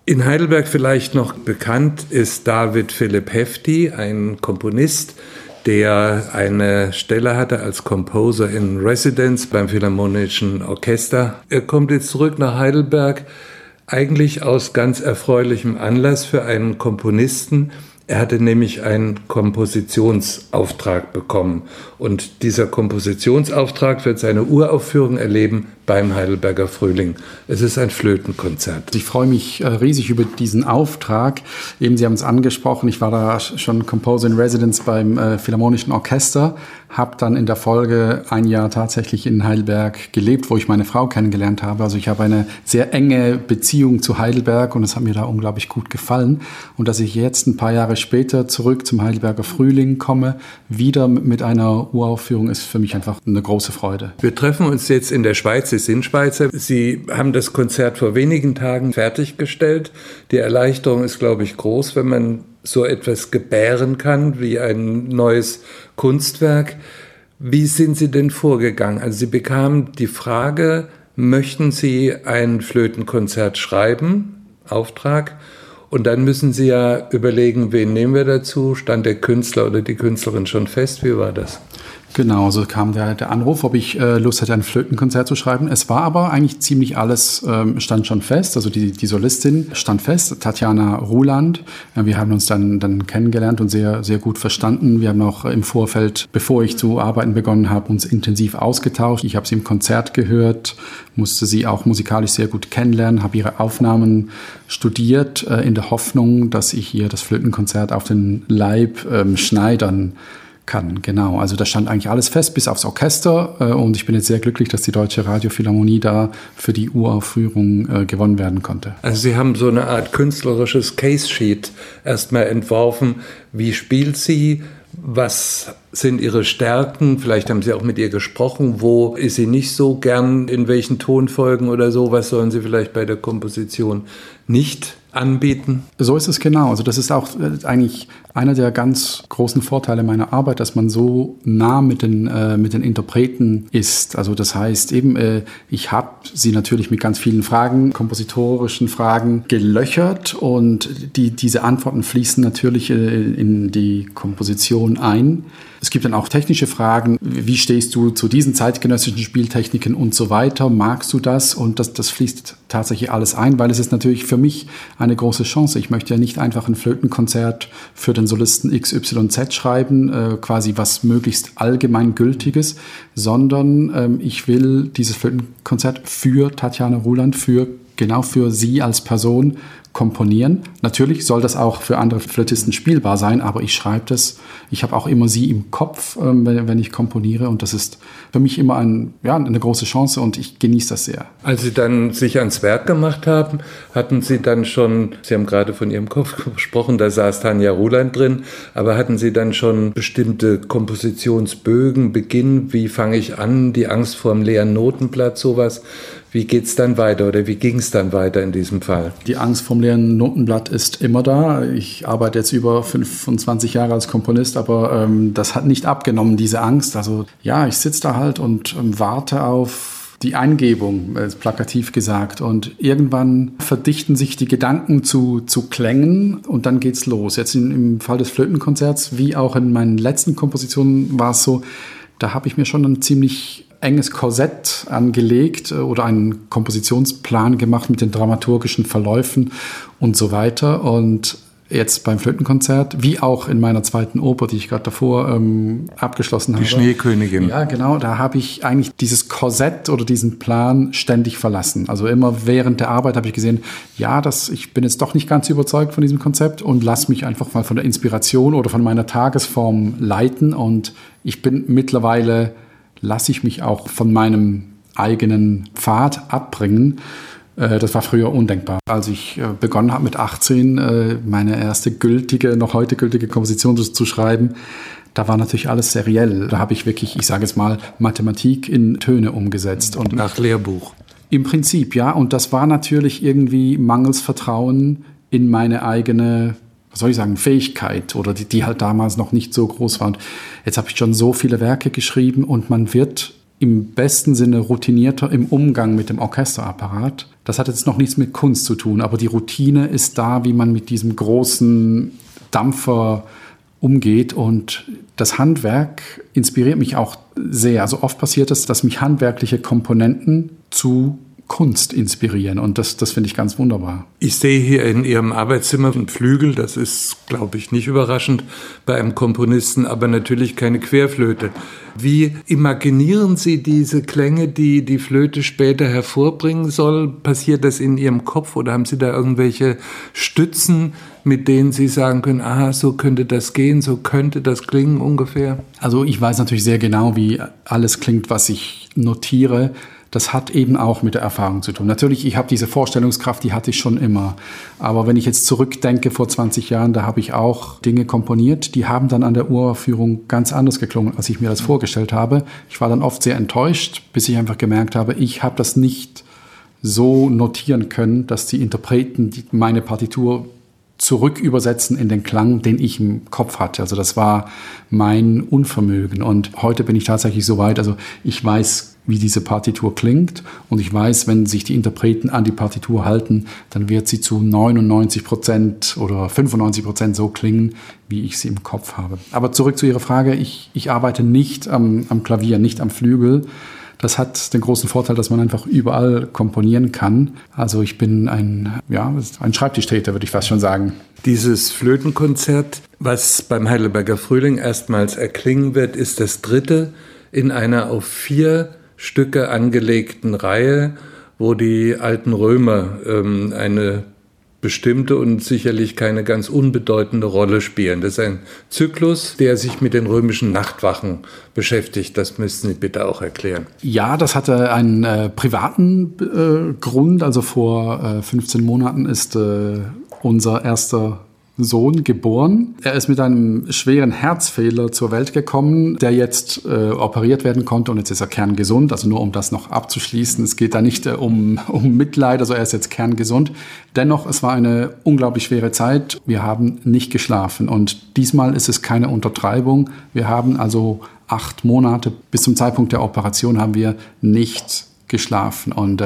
In Heidelberg vielleicht noch bekannt ist David Philipp Hefti, ein Komponist, der eine Stelle hatte als Composer in Residence beim Philharmonischen Orchester. Er kommt jetzt zurück nach Heidelberg, eigentlich aus ganz erfreulichem Anlass für einen Komponisten. Er hatte nämlich einen Kompositionsauftrag bekommen und dieser Kompositionsauftrag wird seine Uraufführung erleben beim Heidelberger Frühling. Es ist ein Flötenkonzert. Ich freue mich riesig über diesen Auftrag. Eben, Sie haben es angesprochen, ich war da schon Composer in Residence beim Philharmonischen Orchester, habe dann in der Folge ein Jahr tatsächlich in Heidelberg gelebt, wo ich meine Frau kennengelernt habe. Also ich habe eine sehr enge Beziehung zu Heidelberg und es hat mir da unglaublich gut gefallen. Und dass ich jetzt ein paar Jahre später zurück zum Heidelberger Frühling komme, wieder mit einer Uraufführung, ist für mich einfach eine große Freude. Wir treffen uns jetzt in der Schweiz. Sie sind Schweizer. Sie haben das Konzert vor wenigen Tagen fertiggestellt. Die Erleichterung ist, glaube ich, groß, wenn man so etwas gebären kann wie ein neues Kunstwerk. Wie sind Sie denn vorgegangen? Also Sie bekamen die Frage, möchten Sie ein Flötenkonzert schreiben? Auftrag. Und dann müssen Sie ja überlegen, wen nehmen wir dazu? Stand der Künstler oder die Künstlerin schon fest? Wie war das? Genau, so kam der Anruf, ob ich Lust hätte, ein Flötenkonzert zu schreiben. Es war aber eigentlich ziemlich alles, stand schon fest. Also die Solistin stand fest, Tatjana Ruland. Wir haben uns dann kennengelernt und sehr, sehr gut verstanden. Wir haben auch im Vorfeld, bevor ich zu arbeiten begonnen habe, uns intensiv ausgetauscht. Ich habe sie im Konzert gehört, musste sie auch musikalisch sehr gut kennenlernen, habe ihre Aufnahmen studiert, in der Hoffnung, dass ich ihr das Flötenkonzert auf den Leib schneidern kann. Genau, also da stand eigentlich alles fest, bis aufs Orchester und ich bin jetzt sehr glücklich, dass die Deutsche Radiophilharmonie da für die Uraufführung gewonnen werden konnte. Also Sie haben so eine Art künstlerisches Case-Sheet erstmal entworfen. Wie spielt sie? Was sind Ihre Stärken? Vielleicht haben Sie auch mit ihr gesprochen. Wo ist sie nicht so gern? In welchen Tonfolgen oder so? Was sollen Sie vielleicht bei der Komposition nicht anbieten? So ist es genau. Also das ist auch eigentlich einer der ganz großen Vorteile meiner Arbeit, dass man so nah mit den Interpreten ist. Also das heißt eben, ich habe sie natürlich mit ganz vielen Fragen, kompositorischen Fragen gelöchert und diese Antworten fließen natürlich in die Komposition ein. Es gibt dann auch technische Fragen. Wie stehst du zu diesen zeitgenössischen Spieltechniken und so weiter? Magst du das? Und das fließt tatsächlich alles ein, weil es ist natürlich für mich eine große Chance. Ich möchte ja nicht einfach ein Flötenkonzert für den Solisten XYZ schreiben, quasi was möglichst allgemeingültiges, sondern ich will dieses Flötenkonzert für Tatjana Ruland, genau für sie als Person komponieren. Natürlich soll das auch für andere Flötisten spielbar sein, aber ich schreibe das. Ich habe auch immer sie im Kopf, wenn ich komponiere und das ist für mich immer eine große Chance und ich genieße das sehr. Als Sie dann sich ans Werk gemacht haben, hatten Sie dann schon, Sie haben gerade von Ihrem Kopf gesprochen, da saß Tanja Ruland drin, aber hatten Sie dann schon bestimmte Kompositionsbögen, Beginn, wie fange ich an, die Angst vor dem leeren Notenblatt, sowas? Wie geht's dann weiter oder wie ging es dann weiter in diesem Fall? Die Angst vom leeren Notenblatt ist immer da. Ich arbeite jetzt über 25 Jahre als Komponist, aber das hat nicht abgenommen, diese Angst. Also ja, ich sitze da halt und warte auf die Eingebung, plakativ gesagt. Und irgendwann verdichten sich die Gedanken zu Klängen und dann geht's los. Jetzt im Fall des Flötenkonzerts, wie auch in meinen letzten Kompositionen, war es so, da habe ich mir schon ein ziemlich enges Korsett angelegt oder einen Kompositionsplan gemacht mit den dramaturgischen Verläufen und so weiter. Und jetzt beim Flötenkonzert, wie auch in meiner zweiten Oper, die ich gerade davor abgeschlossen habe. Die Schneekönigin. Ja, genau. Da habe ich eigentlich dieses Korsett oder diesen Plan ständig verlassen. Also immer während der Arbeit habe ich gesehen, ja, ich bin jetzt doch nicht ganz überzeugt von diesem Konzept und lasse mich einfach mal von der Inspiration oder von meiner Tagesform leiten. Und ich bin mittlerweile, lasse ich mich auch von meinem eigenen Pfad abbringen. Das war früher undenkbar. Als ich begonnen habe mit 18, meine erste noch heute gültige Komposition zu schreiben, da war natürlich alles seriell. Da habe ich wirklich, ich sage es mal, Mathematik in Töne umgesetzt. Und nach Lehrbuch. Im Prinzip, ja. Und das war natürlich irgendwie mangels Vertrauen in meine eigene, Fähigkeit oder die halt damals noch nicht so groß war. Und jetzt habe ich schon so viele Werke geschrieben und man wird im besten Sinne routinierter im Umgang mit dem Orchesterapparat. Das hat jetzt noch nichts mit Kunst zu tun, aber die Routine ist da, wie man mit diesem großen Dampfer umgeht. Und das Handwerk inspiriert mich auch sehr. Also oft passiert es, dass mich handwerkliche Komponenten zu Kunst inspirieren. Und das finde ich ganz wunderbar. Ich sehe hier in Ihrem Arbeitszimmer einen Flügel. Das ist, glaube ich, nicht überraschend bei einem Komponisten, aber natürlich keine Querflöte. Wie imaginieren Sie diese Klänge, die die Flöte später hervorbringen soll? Passiert das in Ihrem Kopf oder haben Sie da irgendwelche Stützen, mit denen Sie sagen können, aha, so könnte das gehen, so könnte das klingen ungefähr? Also ich weiß natürlich sehr genau, wie alles klingt, was ich notiere. Das hat eben auch mit der Erfahrung zu tun. Natürlich, ich habe diese Vorstellungskraft, die hatte ich schon immer. Aber wenn ich jetzt zurückdenke, vor 20 Jahren, da habe ich auch Dinge komponiert, die haben dann an der Uraufführung ganz anders geklungen, als ich mir das vorgestellt habe. Ich war dann oft sehr enttäuscht, bis ich einfach gemerkt habe, ich habe das nicht so notieren können, dass die Interpreten meine Partitur zurückübersetzen in den Klang, den ich im Kopf hatte. Also das war mein Unvermögen. Und heute bin ich tatsächlich so weit, also ich weiß, wie diese Partitur klingt. Und ich weiß, wenn sich die Interpreten an die Partitur halten, dann wird sie zu 99% oder 95% so klingen, wie ich sie im Kopf habe. Aber zurück zu Ihrer Frage. Ich arbeite nicht am Klavier, nicht am Flügel. Das hat den großen Vorteil, dass man einfach überall komponieren kann. Also ich bin ein Schreibtischtäter, würde ich fast schon sagen. Dieses Flötenkonzert, was beim Heidelberger Frühling erstmals erklingen wird, ist das dritte in einer auf 4 Stücke angelegten Reihe, wo die alten Römer eine bestimmte und sicherlich keine ganz unbedeutende Rolle spielen. Das ist ein Zyklus, der sich mit den römischen Nachtwachen beschäftigt. Das müssten Sie bitte auch erklären. Ja, das hatte einen privaten Grund. Also vor 15 Monaten ist unser erster Sohn geboren. Er ist mit einem schweren Herzfehler zur Welt gekommen, der jetzt operiert werden konnte und jetzt ist er kerngesund. Also nur um das noch abzuschließen, es geht da nicht um Mitleid, also er ist jetzt kerngesund. Dennoch, es war eine unglaublich schwere Zeit. Wir haben nicht geschlafen und diesmal ist es keine Untertreibung. Wir haben also 8 Monate bis zum Zeitpunkt der Operation haben wir nicht geschlafen und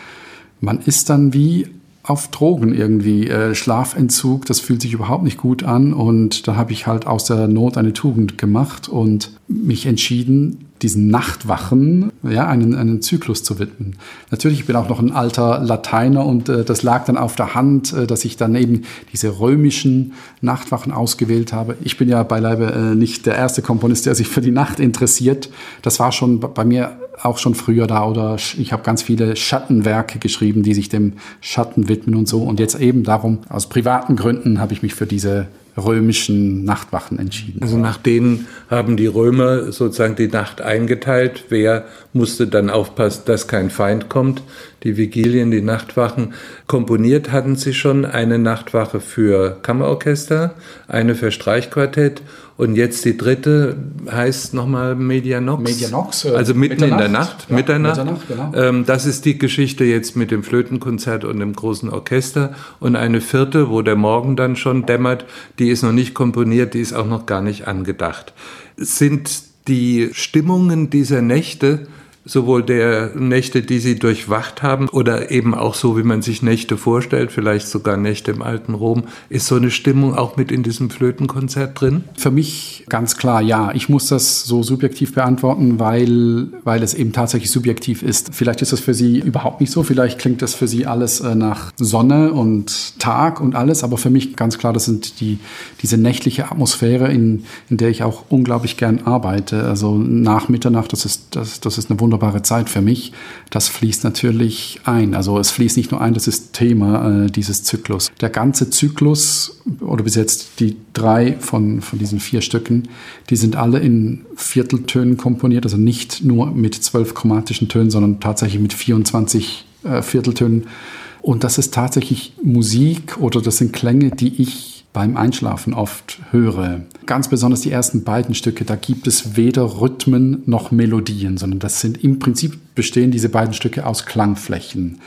man ist dann wie auf Drogen irgendwie, Schlafentzug, das fühlt sich überhaupt nicht gut an und da habe ich halt aus der Not eine Tugend gemacht und mich entschieden, diesen Nachtwachen einen Zyklus zu widmen. Natürlich, ich bin auch noch ein alter Lateiner und das lag dann auf der Hand, dass ich dann eben diese römischen Nachtwachen ausgewählt habe. Ich bin ja beileibe nicht der erste Komponist, der sich für die Nacht interessiert. Das war schon bei mir auch schon früher da oder ich habe ganz viele Schattenwerke geschrieben, die sich dem Schatten widmen und so. Und jetzt eben darum, aus privaten Gründen habe ich mich für diese römischen Nachtwachen entschieden. Also nach denen haben die Römer sozusagen die Nacht eingeteilt. Wer musste dann aufpassen, dass kein Feind kommt? Die Vigilien, die Nachtwachen. Komponiert hatten sie schon eine Nachtwache für Kammerorchester, eine für Streichquartett und jetzt die dritte heißt nochmal Medianox. Medianox, also mitten in der Nacht. Ja, Mitternacht. Genau. Das ist die Geschichte jetzt mit dem Flötenkonzert und dem großen Orchester. Und eine vierte, wo der Morgen dann schon dämmert, die ist noch nicht komponiert, die ist auch noch gar nicht angedacht. Sind die Stimmungen dieser Nächte, sowohl der Nächte, die Sie durchwacht haben, oder eben auch so, wie man sich Nächte vorstellt, vielleicht sogar Nächte im alten Rom, ist so eine Stimmung auch mit in diesem Flötenkonzert drin? Für mich ganz klar, ja. Ich muss das so subjektiv beantworten, weil es eben tatsächlich subjektiv ist. Vielleicht ist das für Sie überhaupt nicht so, vielleicht klingt das für Sie alles nach Sonne und Tag und alles, aber für mich ganz klar, das sind diese nächtliche Atmosphäre, in der ich auch unglaublich gern arbeite. Also nach Mitternacht, das ist eine wunderbare Zeit für mich. Das fließt natürlich ein. Also es fließt nicht nur ein, das ist Thema dieses Zyklus. Der ganze Zyklus, oder bis jetzt die 3 von diesen 4 Stücken, die sind alle in Vierteltönen komponiert, also nicht nur mit 12 chromatischen Tönen, sondern tatsächlich mit 24 Vierteltönen. Und das ist tatsächlich Musik oder das sind Klänge, die ich beim Einschlafen oft höre. Ganz besonders die ersten beiden Stücke, da gibt es weder Rhythmen noch Melodien, sondern das sind im Prinzip bestehen diese beiden Stücke aus Klangflächen.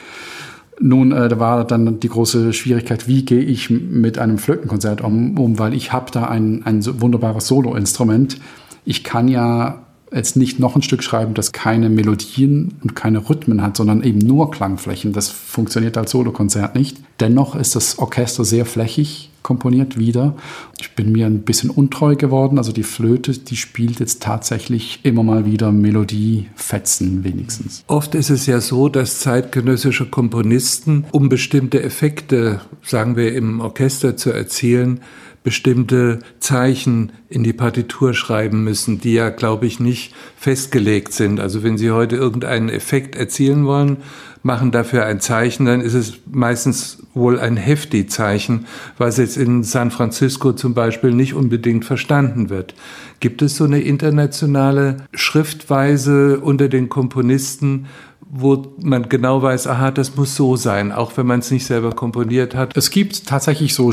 Nun, da war dann die große Schwierigkeit, wie gehe ich mit einem Flötenkonzert um, weil ich habe da ein so wunderbares Soloinstrument. Ich kann ja jetzt nicht noch ein Stück schreiben, das keine Melodien und keine Rhythmen hat, sondern eben nur Klangflächen. Das funktioniert als Solokonzert nicht. Dennoch ist das Orchester sehr flächig komponiert wieder. Ich bin mir ein bisschen untreu geworden. Also die Flöte, die spielt jetzt tatsächlich immer mal wieder Melodiefetzen wenigstens. Oft ist es ja so, dass zeitgenössische Komponisten, um bestimmte Effekte, sagen wir, im Orchester zu erzielen, bestimmte Zeichen in die Partitur schreiben müssen, die ja, glaube ich, nicht festgelegt sind. Also wenn Sie heute irgendeinen Effekt erzielen wollen, machen dafür ein Zeichen, dann ist es meistens wohl ein Hefti-Zeichen, was jetzt in San Francisco zum Beispiel nicht unbedingt verstanden wird. Gibt es so eine internationale Schriftweise unter den Komponisten, wo man genau weiß, aha, das muss so sein, auch wenn man es nicht selber komponiert hat? Es gibt tatsächlich so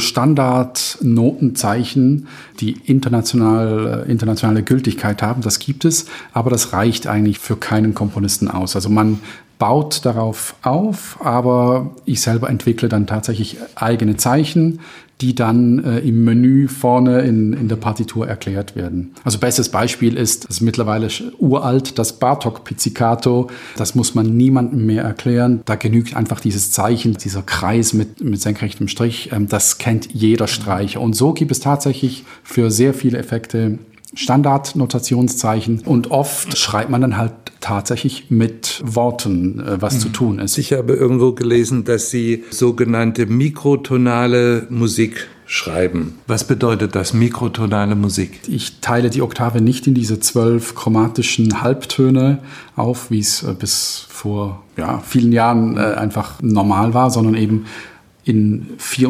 Standard-Notenzeichen, die internationale Gültigkeit haben. Das gibt es, aber das reicht eigentlich für keinen Komponisten aus. Also man baut darauf auf, aber ich selber entwickle dann tatsächlich eigene Zeichen, die dann im Menü vorne in der Partitur erklärt werden. Also bestes Beispiel ist, das ist mittlerweile uralt, das Bartók-Pizzicato. Das muss man niemandem mehr erklären. Da genügt einfach dieses Zeichen, dieser Kreis mit senkrechtem Strich. Das kennt jeder Streicher. Und so gibt es tatsächlich für sehr viele Effekte Standardnotationszeichen und oft schreibt man dann halt tatsächlich mit Worten, was zu tun ist. Ich habe irgendwo gelesen, dass Sie sogenannte mikrotonale Musik schreiben. Was bedeutet das, mikrotonale Musik? Ich teile die Oktave nicht in diese 12 chromatischen Halbtöne auf, wie es bis vor vielen Jahren einfach normal war, sondern eben in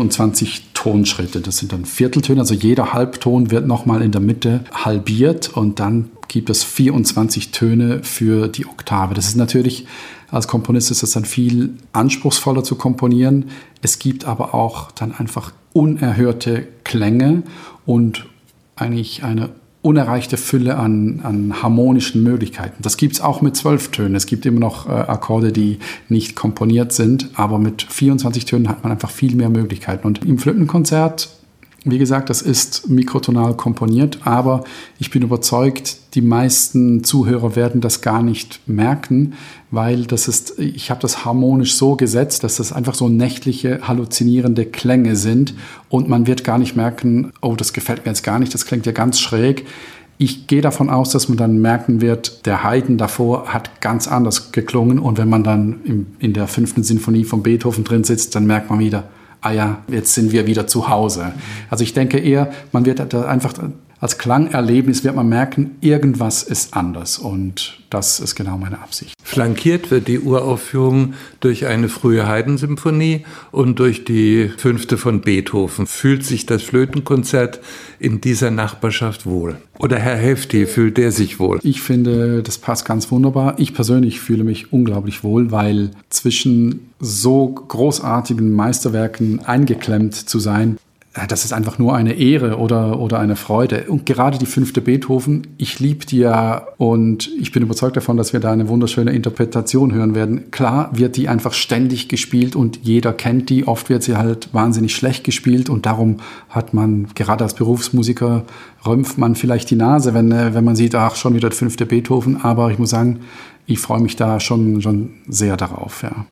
24 Tonschritte. Das sind dann Vierteltöne, also jeder Halbton wird nochmal in der Mitte halbiert und dann gibt es 24 Töne für die Oktave. Das ist natürlich, als Komponist ist es dann viel anspruchsvoller zu komponieren. Es gibt aber auch dann einfach unerhörte Klänge und eigentlich eine unerreichte Fülle an harmonischen Möglichkeiten. Das gibt es auch mit 12 Tönen. Es gibt immer noch Akkorde, die nicht komponiert sind, aber mit 24 Tönen hat man einfach viel mehr Möglichkeiten. Und im Flötenkonzert, wie gesagt, das ist mikrotonal komponiert, aber ich bin überzeugt, die meisten Zuhörer werden das gar nicht merken, weil ich habe das harmonisch so gesetzt, dass das einfach so nächtliche, halluzinierende Klänge sind und man wird gar nicht merken, oh, das gefällt mir jetzt gar nicht, das klingt ja ganz schräg. Ich gehe davon aus, dass man dann merken wird, der Haydn davor hat ganz anders geklungen und wenn man dann in der 5. Sinfonie von Beethoven drin sitzt, dann merkt man wieder, ah ja, jetzt sind wir wieder zu Hause. Also ich denke eher, man wird da einfach als Klangerlebnis wird man merken, irgendwas ist anders und das ist genau meine Absicht. Flankiert wird die Uraufführung durch eine frühe Haydn-Symphonie und durch die 5. von Beethoven. Fühlt sich das Flötenkonzert in dieser Nachbarschaft wohl? Oder Herr Hefti, fühlt der sich wohl? Ich finde, das passt ganz wunderbar. Ich persönlich fühle mich unglaublich wohl, weil zwischen so großartigen Meisterwerken eingeklemmt zu sein, das ist einfach nur eine Ehre oder eine Freude. Und gerade die 5. Beethoven, ich liebe die ja und ich bin überzeugt davon, dass wir da eine wunderschöne Interpretation hören werden. Klar wird die einfach ständig gespielt und jeder kennt die. Oft wird sie halt wahnsinnig schlecht gespielt und darum hat man, gerade als Berufsmusiker, rümpft man vielleicht die Nase, wenn man sieht, ach, schon wieder der 5. Beethoven. Aber ich muss sagen, ich freue mich da schon sehr darauf, ja.